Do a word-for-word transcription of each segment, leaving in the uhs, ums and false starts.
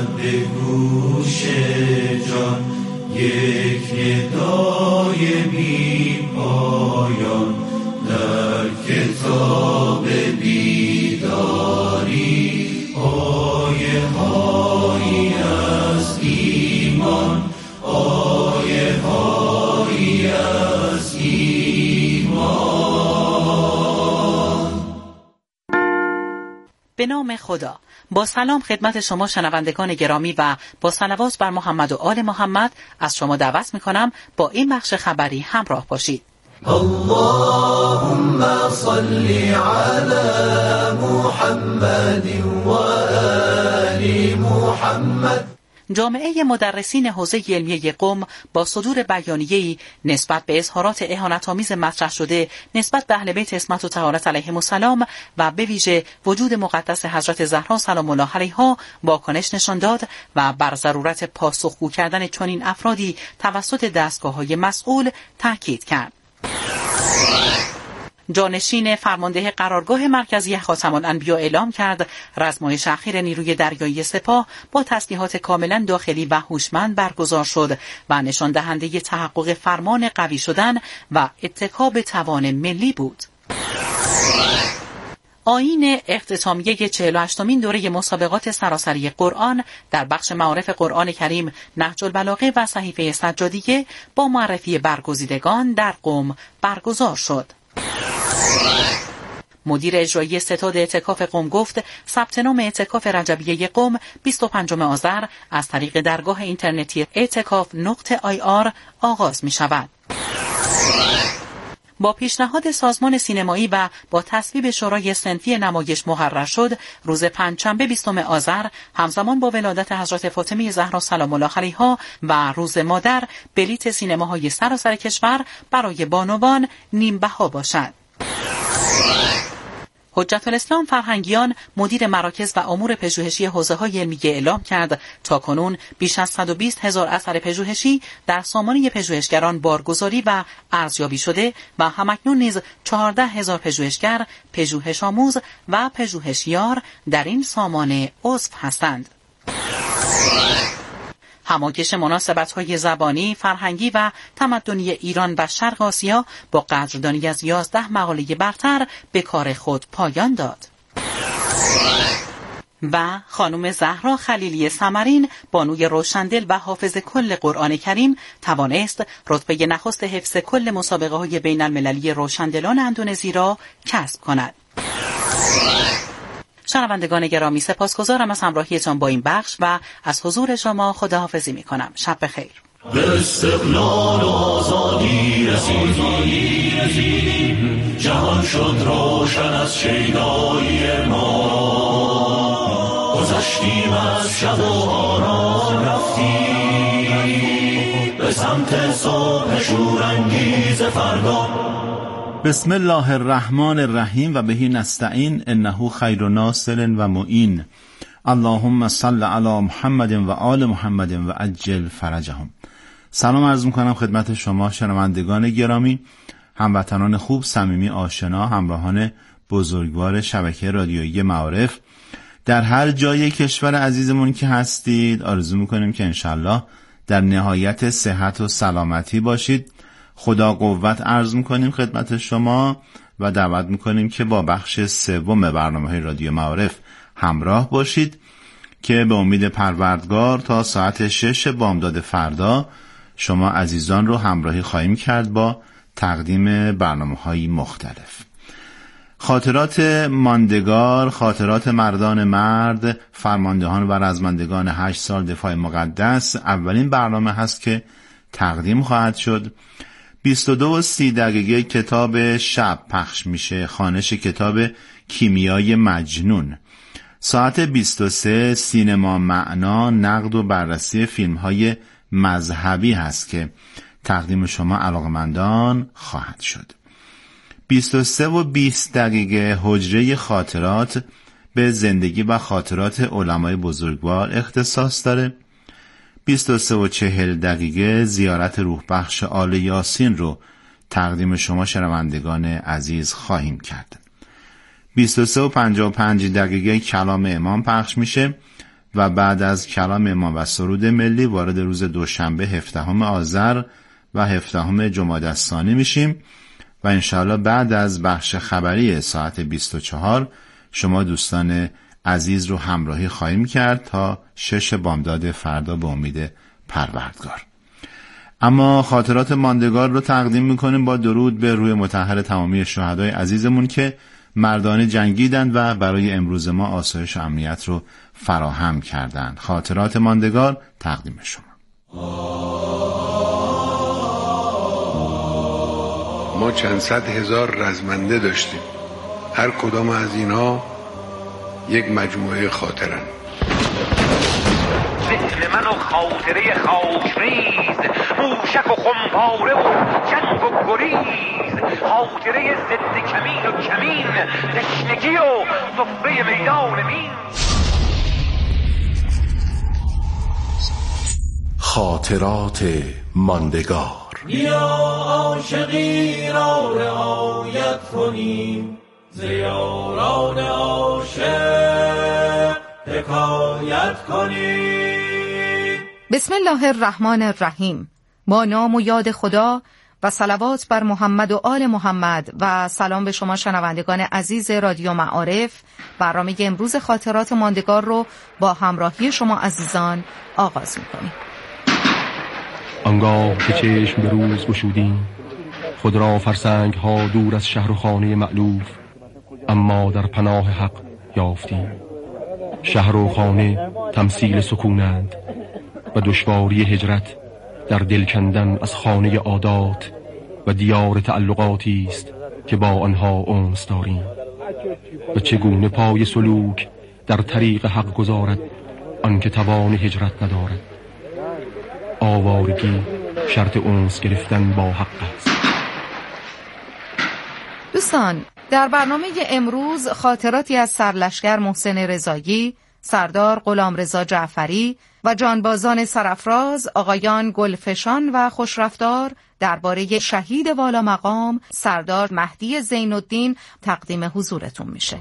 آمد به گوش جان یک ندای بی پایان در کتاب بیداری، آیه هایی از ایمان، آیه هایی از ایمان. به نام خدا. با سلام خدمت شما شنوندگان گرامی و با صلوات بر محمد و آل محمد از شما دعوت می‌کنم با این بخش خبری همراه باشید. اللهم صل علی محمد و آل محمد. جامعه مدرسین حوزه علمیه قم با صدور بیانیه‌ای نسبت به اظهارات اهانت‌آمیز مطرح شده نسبت به اهل بیت عصمت و طهارت علیهم السلام و به ویژه وجود مقدس حضرت زهرا سلام الله علیها واکنش نشان داد و بر ضرورت پاسخگو کردن چنین افرادی توسط دستگاه‌های مسئول تاکید کرد. جانشین فرمانده قرارگاه مرکزی خاتم الانبیا اعلام کرد رزمایش اخیر نیروی دریایی سپاه با تسلیحات کاملا داخلی و هوشمند برگزار شد و نشان دهنده تحقق فرمان قوی شدن و اتکا به توان ملی بود. آیین اختتامیه چهل و هشتمین دوره مسابقات سراسری قرآن در بخش معارف قرآن کریم نهج البلاغه و صحیفه سجادیه با معرفی برگزیدگان در قم برگزار شد. مدیر اجرایی ستاد اعتکاف قم گفت ثبت نام اعتکاف رجبیه قم بیست و پنجم آذر از طریق درگاه اینترنتی اعتکاف نقطه آی آر آغاز می شود. با پیشنهاد سازمان سینمایی و با تصویب شورای صنفی نمایش مقرر شد روز پنجشنبه بیستم آذر همزمان با ولادت حضرت فاطمه زهرا سلام الله علیها و روز مادر بلیت سینماهای سراسر کشور برای بانوان نیم بها باشد. حجت الاسلام فرهنگیان مدیر مراکز و امور پژوهشی حوزه‌های علمیه اعلام کرد تاکنون بیش از صد و بیست هزار اثر پژوهشی در سامانه پژوهشگران بارگذاری و ارزیابی شده و همکنون نیز چهارده هزار پژوهشگر، پژوهش آموز و پژوهشیار در این سامانه عضو هستند. هماگش مناسبت‌های زبانی، فرهنگی و تمدنی ایران و شرق آسیا با قدردانی از یازده مقاله برتر به کار خود پایان داد. و خانم زهرا خلیلی سمرین بانوی روشندل و حافظ کل قرآن کریم توانست رتبه نخست حفظ کل مسابقه های بین المللی روشندلان اندونزی را کسب کند. شنوندگان گرامی سپاسگزارم از همراهیتان با این بخش و از حضور شما خداحافظی می کنم. شب بخیر. به استقلال و آزادی رسیدیم، جهان شد روشن از شیدایی ما، گذشتیم از شب و آرام رفتیم به سمت صبح شورانگیز فردا. بسم الله الرحمن الرحیم و بهی نستعین انه خیر ناصر و معین. اللهم صل علی محمد و آل محمد و عجل فرجهم. سلام عرض میکنم خدمت شما شنوندگان گرامی، هموطنان خوب، صمیمی، آشنا، همراهان بزرگوار شبکه رادیویی معارف در هر جای کشور عزیزمون که هستید. آرزو میکنیم که انشالله در نهایت صحت و سلامتی باشید. خدا قوت عرض میکنیم خدمت شما و دعوت میکنیم که با بخش سوم برنامه رادیو معارف همراه باشید که به امید پروردگار تا ساعت شش بامداد فردا شما عزیزان رو همراهی خواهیم کرد با تقدیم برنامه‌های مختلف. خاطرات ماندگار، خاطرات مردان مرد، فرماندهان و رزمندگان هشت سال دفاع مقدس اولین برنامه هست که تقدیم خواهد شد. بیست و دو و سی دقیقه کتاب شب پخش میشه، خوانش کتاب کیمیای مجنون. ساعت بیست و سه سینما معنا، نقد و بررسی فیلم های مذهبی هست که تقدیم شما علاقمندان خواهد شد. بیست و سه و بیست دقیقه حجره خاطرات به زندگی و خاطرات علمای بزرگوار اختصاص داره. بیست و سه و چهل دقیقه زیارت روح بخش آل یاسین رو تقدیم شما شنوندگان عزیز خواهیم کرد. بیست و سه و پنجاه و پنج دقیقه کلام امام پخش میشه و بعد از کلام امام و سرود ملی وارد روز دوشنبه هفدهم آذر و هفدهم جمادی الثانی میشیم و انشاءالله بعد از بخش خبری ساعت بیست و چهار شما دوستان عزیز رو همراهی خواهیم کرد تا شش بامداد فردا به امید پروردگار. اما خاطرات ماندگار رو تقدیم میکنیم با درود به روح مطهر تمامی شهدای عزیزمون که مردانه جنگیدند و برای امروز ما آسایش و امنیت رو فراهم کردند. خاطرات ماندگار تقدیم شما. ما چند صد هزار رزمنده داشتیم، هر کدام از اینها یک مجموعه خاطرن. ذکر من و خاطره خاکریز، موشک و خمپاره و جنگ و گریز، خاطره ضد کمین و کمین، تشنگی و صفه میدان مین. خاطرات ماندگار. بیا عاشقی را رعایت کنیم، ز یاران عاشق حکایت کنیم. بسم الله الرحمن الرحیم. با نام و یاد خدا و صلوات بر محمد و آل محمد و سلام به شما شنوندگان عزیز رادیو معارف. برنامه امروز خاطرات ماندگار رو با همراهی شما عزیزان آغاز می‌کنیم. آنگاه که چشم به روز گشودیم، خود را فرسنگ ها دور از شهر و خانه مألوف اما در پناه حق یافتیم. شهر و خانه تمثیل سکونند و دشواری هجرت در دل کندن از خانه عادات و دیار تعلقاتی است که با آنها انس داریم و چگونه پای سلوک در طریق حق گذارد آنکه توان هجرت ندارد. آوارگی شرط انس گرفتن با حق است. دوستان، در برنامه امروز خاطراتی از سرلشکر محسن رضایی، سردار غلامرضا جعفری و جانبازان سرافراز آقایان گلفشان و خوشرفتار درباره شهید والا مقام سردار مهدی زین‌الدین تقدیم حضورتون میشه.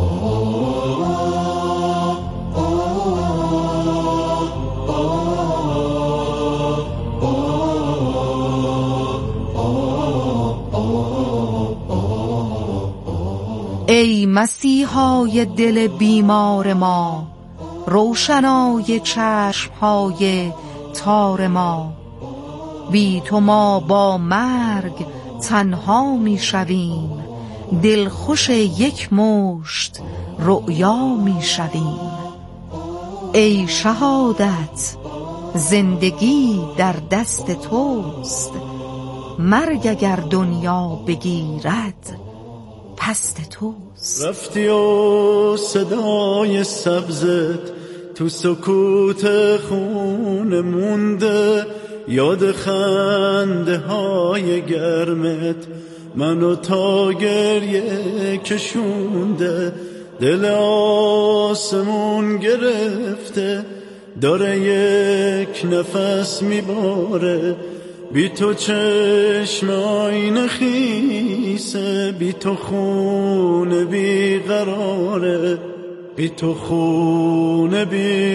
ای مسیحای دل بیمار ما، روشنای چشمهای تار ما، بی تو ما با مرگ تنها می شویم، دلخوش یک مشت رؤیا می شویم. ای شهادت زندگی در دست توست، مرگ اگر دنیا بگیرد پست توست. رفتی و صدای سبزت تو سکوت خون مونده، یاد خنده های گرمت منو تا گریه کشونده. دل آسمون گرفته داره یک نفس میباره، بی تو چشم آینه خیسه، بی تو خونه بی قراره، بی تو خونه بی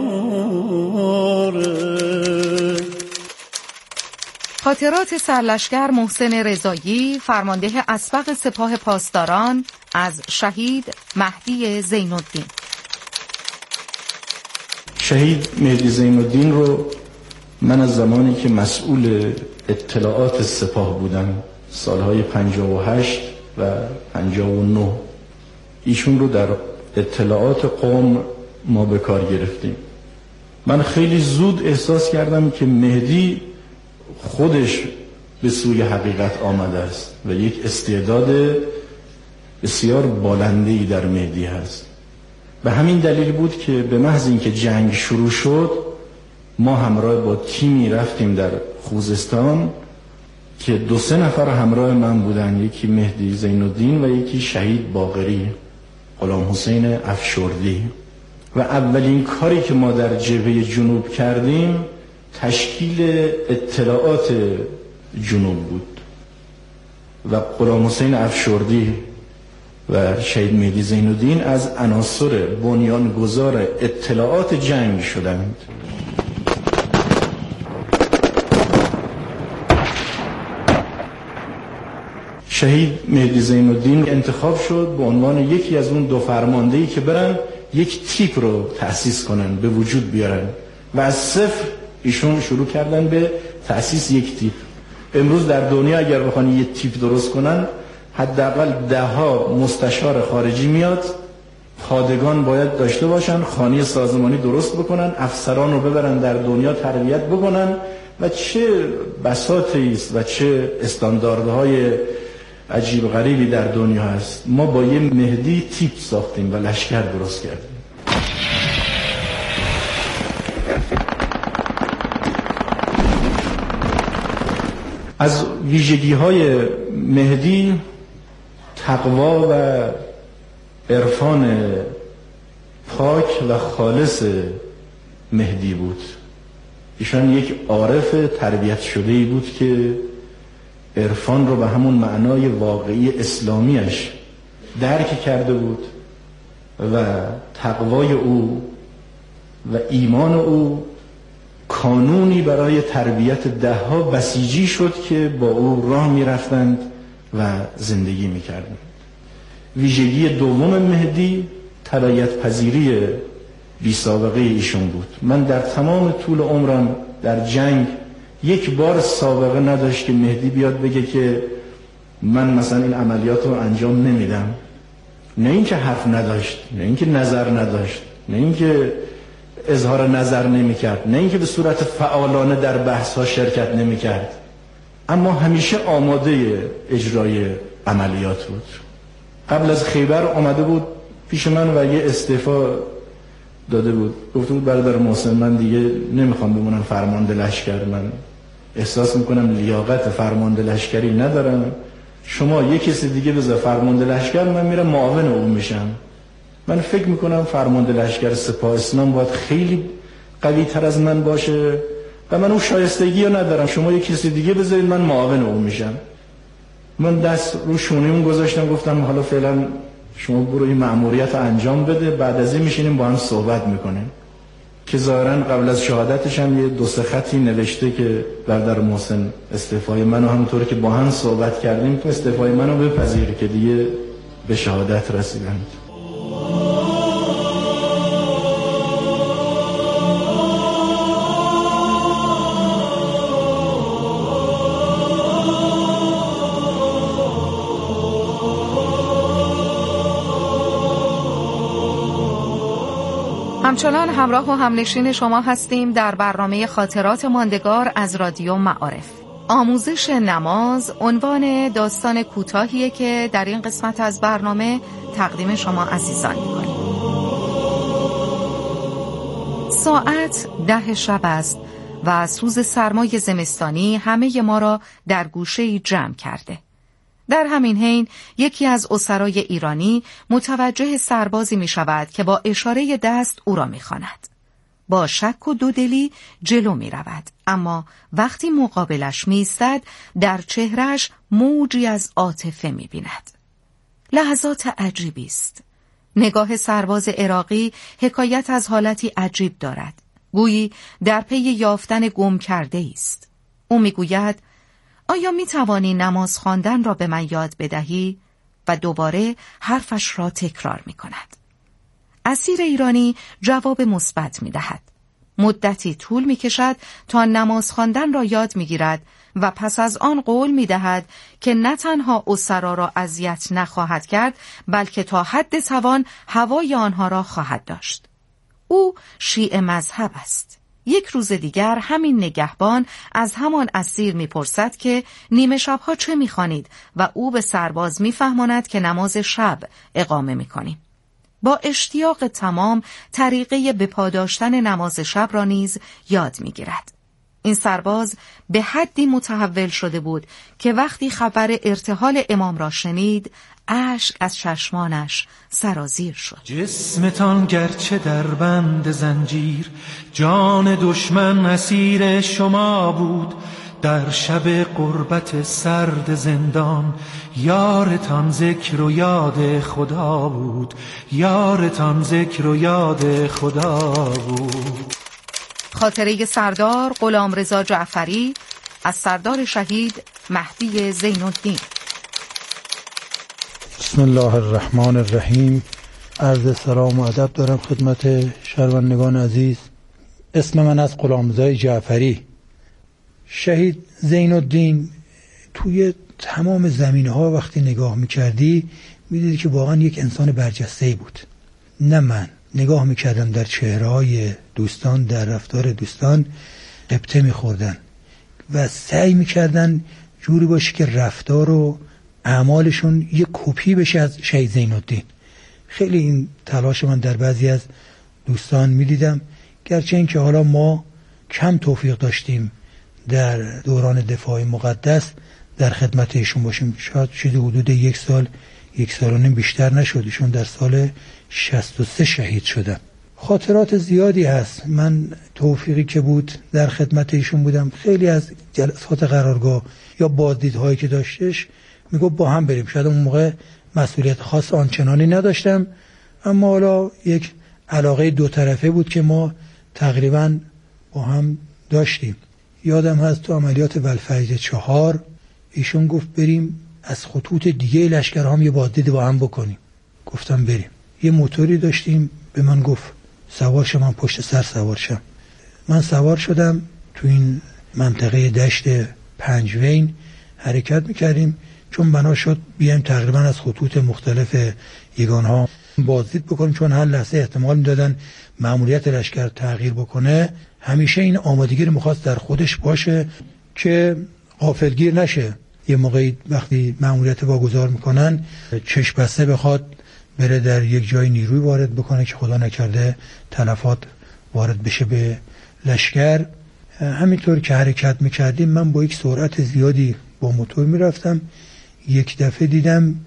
قراره. خاطرات سرلشکر محسن رضایی، فرمانده اسبق سپاه پاسداران، از شهید مهدی زین‌الدین. شهید مهدی زین‌الدین رو من از زمانی که مسئول اطلاعات سپاه بودم، سالهای پنجاه و هشت و پنجاه و نه، ایشون رو در اطلاعات قوم ما به کار گرفتیم. من خیلی زود احساس کردم که مهدی خودش به سوی حقیقت آمده است و یک استعداد بسیار بالنده‌ای در مهدی هست. به همین دلیل بود که به محض اینکه جنگ شروع شد ما همراه با تیمی رفتیم در خوزستان که دو سه نفر همراه من بودن، یکی مهدی زین‌الدین و یکی شهید باقری غلام حسین افشردی. و اولین کاری که ما در جبهه جنوب کردیم تشکیل اطلاعات جنوب بود و غلام حسین افشردی و شهید مهدی زین الدین از عناصر بنیانگذار اطلاعات جنگ شدند. شهید مهدی زین الدین انتخاب شد به عنوان یکی از اون دو فرماندهی که برن یک تیپ رو تأسیس کنن، به وجود بیارن و از صفر ایشون شروع کردن به تأسیس یک تیپ. امروز در دنیا اگر بخوان یک تیپ درست کنن حداقل ده ها مستشار خارجی میاد، پادگان باید داشته باشن، خانه سازمانی درست بکنن، افسران رو ببرن در دنیا تربیت بکنن و چه بساطی است و چه استانداردهای عجیب غریبی در دنیا هست. ما با یه مهدی تیپ ساختیم و لشکر درست کردیم. از ویژگی های مهدی تقوا و عرفان پاک و خالص مهدی بود. ایشان یک عارف تربیت شده‌ای بود که عرفان رو به همون معنای واقعی اسلامیش درک کرده بود و تقوای او و ایمان او کانونی برای تربیت ده ها بسیجی شد که با او راه می رفتند و زندگی می کردند. ویژگی دوم مهدی تبعیت پذیری بی سابقه ایشون بود. من در تمام طول عمرم در جنگ یک بار سابقه نداشت که مهدی بیاد بگه که من مثلا این عملیات رو انجام نمیدم. نه اینکه حرف نداشت، نه اینکه نظر نداشت، نه اینکه اظهار نظر نمیکرد، نه اینکه به صورت فعالانه در بحث ها شرکت نمیکرد، اما همیشه آماده اجرای عملیات بود. قبل از خیبر آمده بود پیش من و یه استعفا داده بود. گفته بود برادر محسن من دیگه نمیخوام بمونم فرمانده لشکر، من احساس میکنم لیاقت فرمانده لشکری ندارم، شما یه کسی دیگه بذار فرمانده لشکر، من میرم معاون اون میشم. من فکر میکنم فرمانده لشکر سپاه اسلام باید خیلی قوی تر از من باشه و من اون شایستگی رو ندارم، شما یه کسی دیگه بذارید من معاون اون میشم. من دست رو شونه‌ام گذاشتم گفتم حالا فعلا شما برو این مأموریت انجام بده، بعد از این میشینیم با هم صحبت میکنیم. که ظاهرا قبل از شهادتش هم یه دو سه خطی نوشته که برادر محسن استعفای منو همونطور که با هم صحبت کردیم استعفای منو بپذیر که دیگه به شهادت رسیدند. همچنان همراه و همنشین شما هستیم در برنامه خاطرات ماندگار از رادیو معارف. آموزش نماز عنوان داستان کوتاهیه که در این قسمت از برنامه تقدیم شما عزیزان می‌کنیم. ساعت ده شب است و سوز سرمای زمستانی همه ما را در گوشه‌ای جمع کرده. در همین حین یکی از اسرای ایرانی متوجه سربازی می شود که با اشاره دست او را می خواند. با شک و دودلی جلو می رود، اما وقتی مقابلش می ایستد در چهرهش موجی از عاطفه می بیند. لحظات عجیبی است. نگاه سرباز عراقی حکایت از حالتی عجیب دارد، گویی در پی یافتن گم کرده است. او می گوید آیا می توانی نماز خواندن را به من یاد بدهی؟ و دوباره حرفش را تکرار می کند. اسیر ایرانی جواب مثبت می دهد. مدتی طول می کشد تا نماز خواندن را یاد می گیرد و پس از آن قول می دهد که نه تنها اسرا را اذیت نخواهد کرد بلکه تا حد توان هوای آنها را خواهد داشت. او شیعه مذهب است. یک روز دیگر همین نگهبان از همان اسیر میپرسد که نیمه شبها چه میخوانید و او به سرباز میفهماند که نماز شب اقامه میکنیم. با اشتیاق تمام طریقه به پا داشتن نماز شب را نیز یاد میگیرد. این سرباز به حدی متحول شده بود که وقتی خبر ارتحال امام را شنید اشک از چشمانش سرازیر شد. جسمتان گرچه در بند زنجیر، جان دشمن اسیر شما بود. در شب غربت سرد زندان. یارتان ذکر و یاد خدا بود، یارتان ذکر و یاد خدا بود. خاطره سردار غلامرضا جعفری از سردار شهید مهدی زین‌الدین. بسم الله الرحمن الرحیم. عرض سلام و ادب دارم خدمت شنوندگان عزیز. اسم من از غلامرضا جعفری. شهید زین‌الدین توی تمام زمینه‌ها وقتی نگاه می‌کردی می‌دیدی که واقعا یک انسان برجسته‌ای بود. نه من نگاه می‌کردم در چهره‌های دوستان، در رفتار دوستان غبطه می‌خوردن و سعی می‌کردن جوری باشه که رفتار و اعمالشون یک کپی بشه از شهید زین‌الدین. خیلی این تلاش من در بعضی از دوستان می‌دیدم، گرچه اینکه حالا ما کم توفیق داشتیم در دوران دفاع مقدس در خدمت ایشون باشیم. شاید چیزی حدود یک سال یک سال و نیم بیشتر نشد. ایشون در سال شصت و سه شهید شدن. خاطرات زیادی هست. من توفیقی که بود در خدمت ایشون بودم. خیلی از جلسات قرارگاه یا بازدیدهایی که داشتش میگفت با هم بریم. شاید اون موقع مسئولیت خاص آنچنانی نداشتم، اما حالا یک علاقه دو طرفه بود که ما تقریبا با هم داشتیم. یادم هست تو عملیات ولفجر چهار ایشون گفت بریم از خطوط دیگه لشکر هم یه بازدید با هم بکنیم. گفتم بریم. یه موتوری داشتیم، به من گفت سوار شم، من پشت سر سوار شم. من سوار شدم. تو این منطقه دشت پنجوین حرکت میکردیم، چون بنا شد بیایم تقریبا از خطوط مختلف یگانها بازدید بکنیم، چون هر لحظه احتمال میدادن مأموریت لشکر تغییر بکنه. همیشه این آمادگی رو میخواست در خودش باشه که غافلگیر نشه. یه موقعی وقتی مأموریت واگذار میکنن چشم بسته بخواد بره در یک جای نیروی وارد بکنه که خدا نکرده تلفات وارد بشه به لشکر. همینطور که حرکت میکردیم من با یک سرعت زیادی با موتور میرفتم. یک دفعه دیدم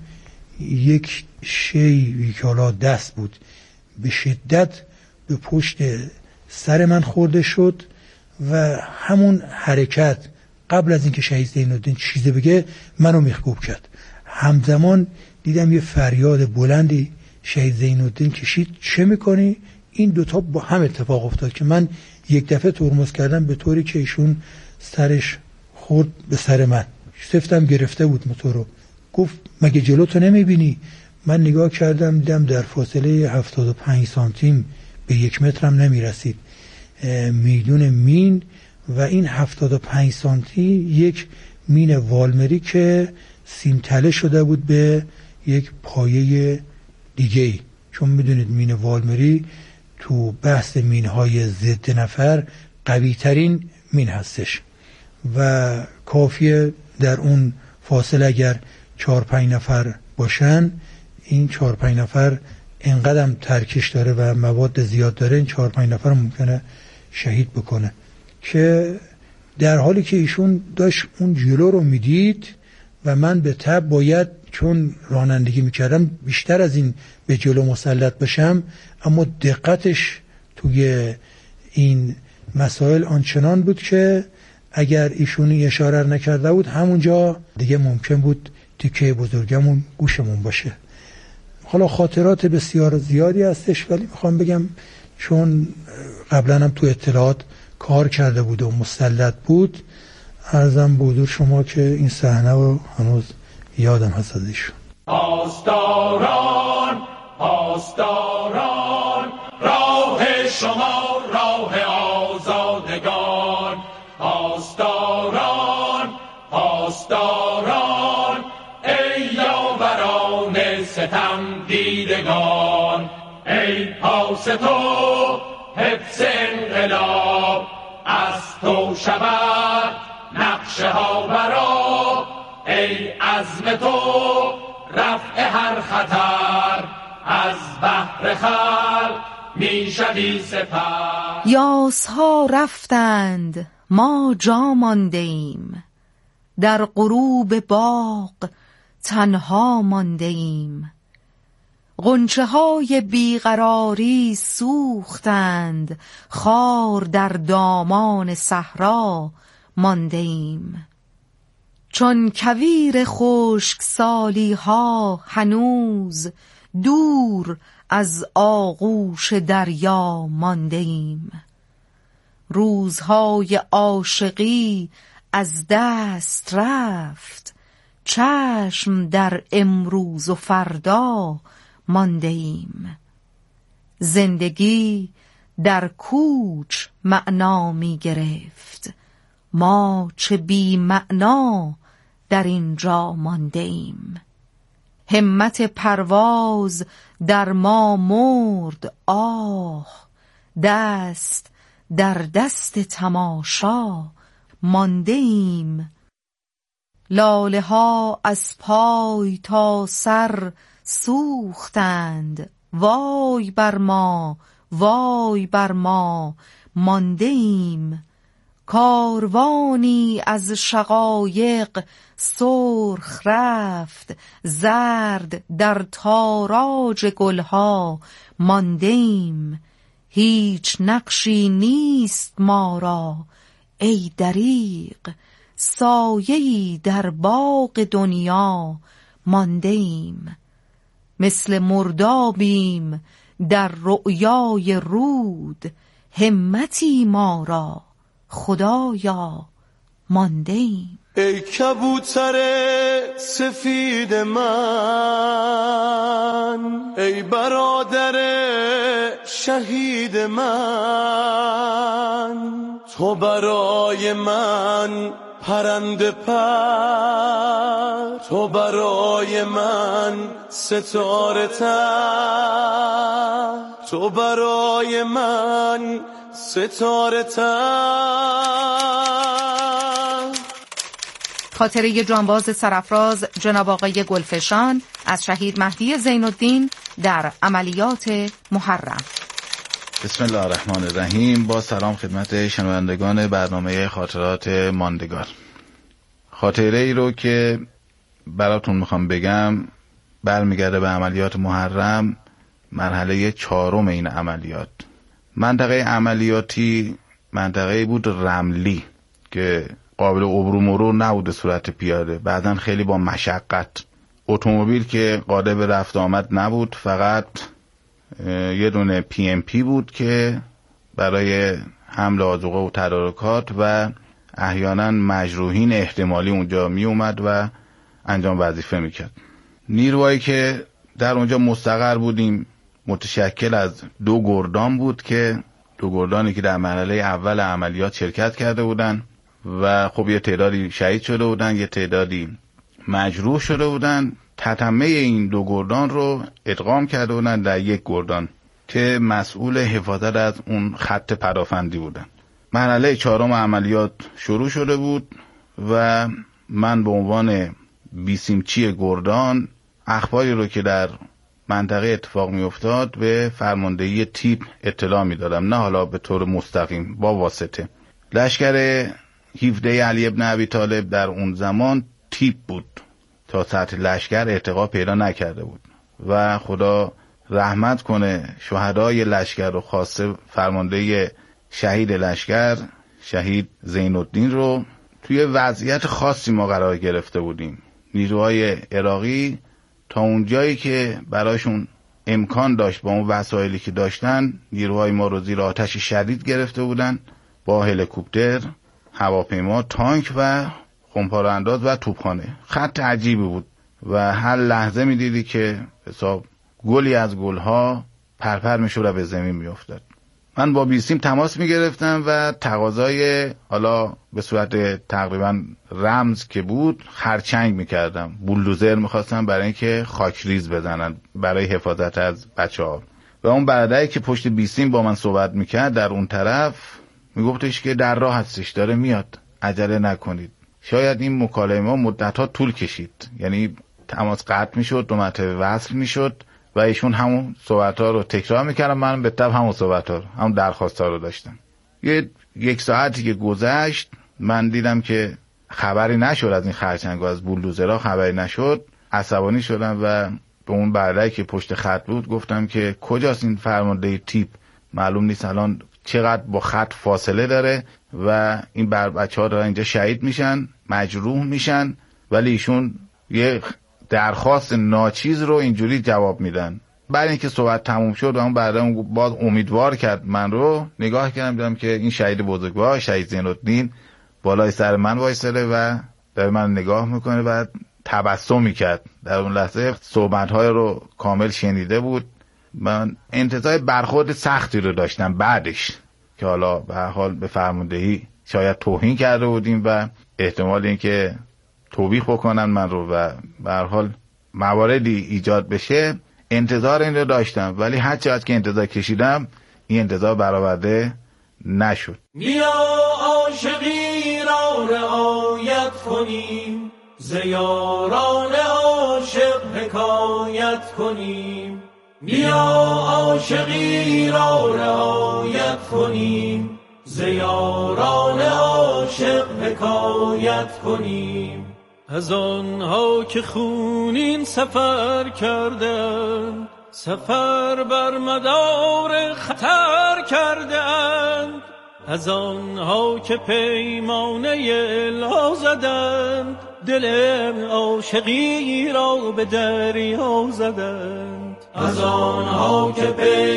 یک شی که حالا دست بود به شدت به پشت سر من خورده شد و همون حرکت قبل از اینکه شهید زین‌الدین چیزی بگه منو میخکوب کرد. همزمان دیدم یه فریاد بلندی شهید زین‌الدین کشید چه میکنی؟ این دوتا با هم اتفاق افتاد که من یک دفعه ترمز کردم به طوری که ایشون سرش خورد به سر من. سفتم گرفته بود موتورو. گفت مگه جلو تو نمیبینی؟ من نگاه کردم دیدم در فاصله هفتاد و پنج سانتیم به یک مترم نمیرسید میدون مین و این هفتاد و پنج سانتی یک مین والمری که سیمتله شده بود به یک پایه دیگه، چون میدونید مین والمری تو بحث مینهای ضد نفر قوی ترین مین هستش و کافیه در اون فاصله اگر چهار پنج نفر باشن، این چهار پنج نفر اینقدر ترکش داره و مواد زیاد داره، این چهار پنج نفر ممکنه شهید بکنه. که در حالی که ایشون داشت اون جلو رو میدید و من به تبع باید چون رانندگی میکردم بیشتر از این به جلو مسلط بشم، اما دقتش توی این مسائل آنچنان بود که اگر ایشونی اشاره نکرده بود همونجا دیگه ممکن بود تیکه بزرگمون گوشمون باشه. حالا خاطرات بسیار زیادی هستش، ولی میخوام بگم چون قبلا هم تو اطلاعات کار کرده بود و مسلط بود، عرضم به حضور شما که این صحنه رو هنوز یادم هست از ایشون. پاسداران پاسداران راه شما راه آزادگان، پاسداران پاسداران ای یاوران ستم دیدگان، ای پاس تو حفظ انقلاب، از تو شود نقشه ها برا، ای عزم تو رفع هر خطر، از بحر خلق می شوی سپر. یاسها رفتند ما جا مانده ایم، در غروب باغ تنها مانده ایم، غنچه های بیقراری سوختند، خار در دامان صحرا مانده ایم. چون کویر خشک سالی ها هنوز دور از آغوش دریا مانده ایم. روزهای عاشقی از دست رفت، چشم در امروز و فردا مانده ایم. زندگی در کوچ معنا می گرفت، ما چه بی معنا در اینجا مانده ایم. همت پرواز در ما مرد، آه دست در دست تماشا مانده ایم. لاله ها از پای تا سر سوختند، وای بر ما وای بر ما مانده ایم. کاروانی از شقایق سرخ رفت، زرد در تاراج گلها مانده ایم. هیچ نقشی نیست ما را ای دریغ، سایه‌ای در باغ دنیا مانده ایم. مثل مردابیم در رؤیای رود، همتی ما را خدایا مانده ایم. ای کبوتر سفید من، ای برادر شهید من، تو برای من پرنده پر، تو برای من ستاره تر، تو برای من ستاره تر. خاطره جانباز سرافراز جناب آقای گلفشان از شهید مهدی زین الدین در عملیات محرم. بسم الله الرحمن الرحیم. با سلام خدمت شنوندگان برنامه خاطرات ماندگار. خاطره ای رو که براتون میخوام بگم برمیگرده به عملیات محرم، مرحله چهارم این عملیات. منطقه عملیاتی منطقه بود رملی که قابل عبور و مرور نبود صورت پیاده، بعدن خیلی با مشقت. اتومبیل که قادر به رفت آمد نبود، فقط یه دونه پی ام پی بود که برای حمل آذوقه و تدارکات و احیانا مجروحین احتمالی اونجا می اومد و انجام وظیفه میکرد. نیروهایی که در اونجا مستقر بودیم متشکل از دو گردان بود که دو گردانی که در مرحله اول عملیات شرکت کرده بودن و خب یه تعدادی شهید شده بودن، یه تعدادی مجروح شده بودن. تتمه این دو گردان رو ادغام کرده بودن در یک گردان که مسئول حفاظت از اون خط پدافندی بودن. مرحله چهارم عملیات شروع شده بود و من به عنوان بیسیمچی گردان اخباری رو که در منطقه اتفاق می افتاد به فرماندهی تیپ اطلاع می دادم، نه حالا به طور مستقیم، با واسطه. لشکر هفده علی ابن ابی طالب در اون زمان تیپ بود، تا سطح لشکر ارتقا پیدا نکرده بود و خدا رحمت کنه شهدای لشکر و خاصه فرمانده شهید لشکر شهید زین الدین رو. توی وضعیت خاصی ما قرار گرفته بودیم. نیروهای عراقی تا اونجایی که برایشون امکان داشت با اون وسایلی که داشتن، نیروهای ما رو زیر آتش شدید گرفته بودن با هلیکوپتر، هواپیما، تانک و خمپاره انداز و توپخانه. خط عجیبی بود و هر لحظه می دیدی که حساب گلی از گلها پرپر می شد و به زمین می افتاد. من با بیسیم تماس می گرفتم و تقاضای حالا به صورت تقریبا رمز که بود خرچنگ می کردم. بولدوزر می خواستم برای اینکه خاکریز بزنن برای حفاظت از بچه ها. و اون برادری که پشت بیسیم با من صحبت می کرد در اون طرف می گفتش که در راه هستش، داره میاد، عجله نکنید. شاید این مکالمه مدت‌ها طول کشید، یعنی تماس قطع میشد، دو مرتبه وصل میشد و ایشون همون صحبت‌ها رو تکرار میکردن، منم به تبع همون صحبت‌ها رو، همون درخواست‌ها رو داشتم. یه یک ساعتی که گذشت من دیدم که خبری نشد از این خرچنگ و از بولدوزرها خبری نشد. عصبانی شدم و به اون برادری که پشت خط بود گفتم که کجاست این فرمانده تیپ؟ معلوم نیست الان چقدر با خط فاصله داره و این بر بچه ها دارن اینجا شهید میشن، مجروح میشن، ولی ایشون یه درخواست ناچیز رو اینجوری جواب میدن. بعد اینکه صحبت تموم شد و اون بعدا باز امیدوار کرد من رو، نگاه کردم دیدم که این شهید بزرگوار شهید زین‌الدین بالای سر من وایساده و داره من نگاه میکنه و تبسم میکرد. در اون لحظه صحبت‌های رو کامل شنیده بود. من انتظار برخورد سختی رو داشتم بعدش که حالا به هر حال به فرماندهی شاید توهین کرده بودیم و احتمال اینکه توبیخ بکنن من رو و به هر حال مواردی ایجاد بشه، انتظار این رو داشتم، ولی هر چقدر که انتظار کشیدم این انتظار برآورده نشد. بیا عاشقی را رعایت کنیم، ز یاران عاشق حکایت کنیم. بیا عاشقی را رعایت کنیم، ز یاران عاشق حکایت کنیم. از آنها که خونین سفر کردند، سفر بر مدار خطر کردند. از آنها که پیمانه لا زدند، دل عاشقی را به دریا زدند. از آنها که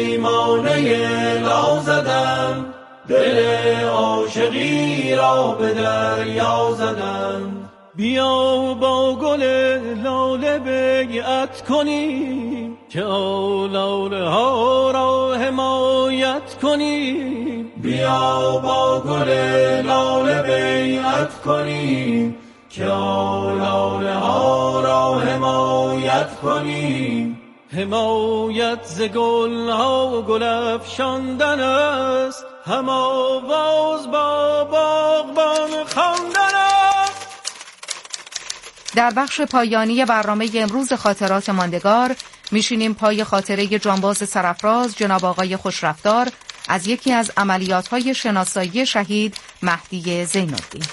پیمانه لا زدند، دل عاشقی را به دریا زدند. بیا با گل لاله بیعت کنیم، که لاله ها را حمایت کنیم. بیا با گل لاله بیعت کنیم، که لاله ها را حمایت کنیم. حمایت ز گل ها گل افشاندن است، هم آواز با باغبان خواندن است. در بخش پایانی برنامه امروز خاطرات ماندگار میشینیم پای خاطره جانباز سرافراز جناب آقای خوشرفتار از یکی از عملیات‌های شناسایی شهید مهدی زین‌الدین.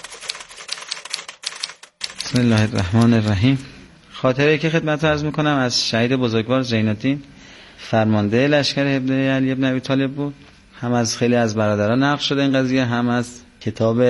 بسم الله الرحمن الرحیم. خاطره که خدمت عرض میکنم از شهید بزرگوار زین‌الدین، فرمانده لشکر ابن علی ابن ابی طالب بود. هم از خیلی از برادران نقل شده این قضیه، هم از کتاب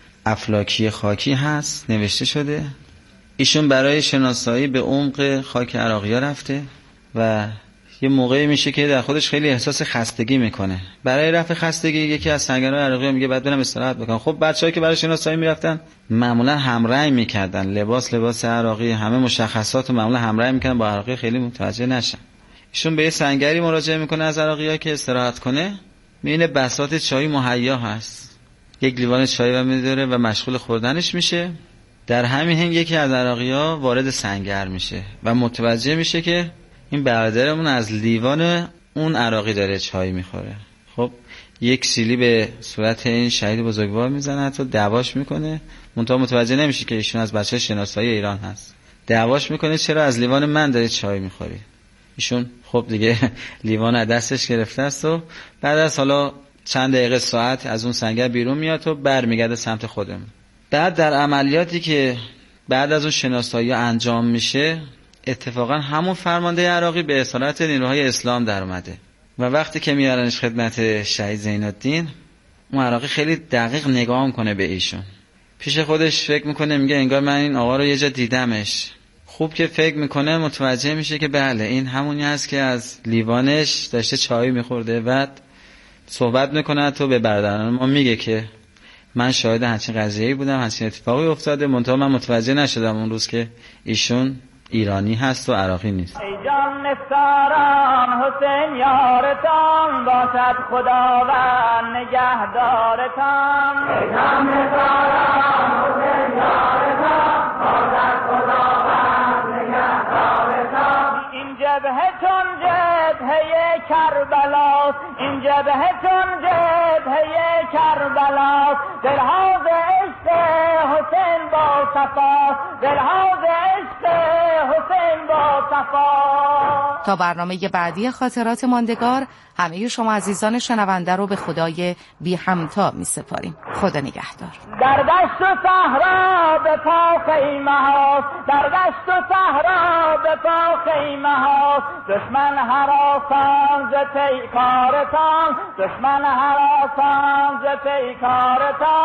افلاکی خاکی هست نوشته شده. ایشون برای شناسایی به عمق خاک عراقی‌ها رفته و یه موقعی میشه که در خودش خیلی احساس خستگی میکنه. برای رفع خستگی یکی از سنگرهای عراقی‌ها میگه بعد برم استراحت بکنم. خب بچه‌هایی که برای شناسایی میرفتن معمولا همرنگ میکردن، لباس لباس عراقی، همه مشخصات رو معمولا همرنگ میکردن با عراقی خیلی متوجه نشن. ایشون به یه سنگری مراجعه میکنه از عراقی‌ها که استراحت کنه. میبینه بساط چای مهیا هست، یک لیوان چای و میذاره و مشغول خوردنش میشه. در همین هنگ یکی از عراقی‌ها وارد سنگر میشه و متوجه میشه که این برادرمون از لیوان اون عراقی داره چای میخوره. خب یک سیلی به صورت این شهید بزرگوار میزنه، تا دعواش میکنه. منتها متوجه نمیشه که ایشون از بچه شناسایی ایران هست. دعواش میکنه چرا از لیوان من داری چای میخوری؟ ایشون خب دیگه لیوان از دستش گرفته است و بعد از حالا چند دقیقه ساعت از اون سنگر بیرون میاد و برمیگرده سمت خودمون. بعد در عملیاتی که بعد از اون شناسایی انجام میشه، اتفاقا همون فرمانده عراقی به اصالت نیروهای اسلام در اومده و وقتی که میارنش خدمت شهید زین‌الدین، اون عراقی خیلی دقیق نگاه میکنه به ایشون. پیش خودش فکر میکنه، میگه انگار من این آقا رو یه جا دیدمش. خوب که فکر میکنه متوجه میشه که بله این همونی هست که از لیوانش داشته چای میخورده. بعد صحبت میکنه تو به برادران ما، میگه که من شاهد همچین قضیه‌ای بودم، همچین اتفاقی افتاده، منتها من متوجه نشدم اون روز که ایشون ایرانی هست و عراقی نیست. ای جان نثاران حسین یارتان، باشد خداوند نگهدارتان. ای جان نثاران حسین یارتان، باشد خداوند نگهدارتان. این جبهتون جبهه کربلاست، این جبهتون جبهه کربلاست. دلهاز عشق حسین با صفاست، دلهاز عشق حسین با صفاست. وفا. تا برنامه بعدی خاطرات ماندگار، همه شما عزیزان شنونده رو به خدای بی همتا می سپاریم. خدا نگهدار. در دشت و صحرا به پا خیمه هاست، در دشت و صحرا به پا خیمه هاست. دشمن هراسان ز پیکارتان، دشمن هراسان ز پیکارتان.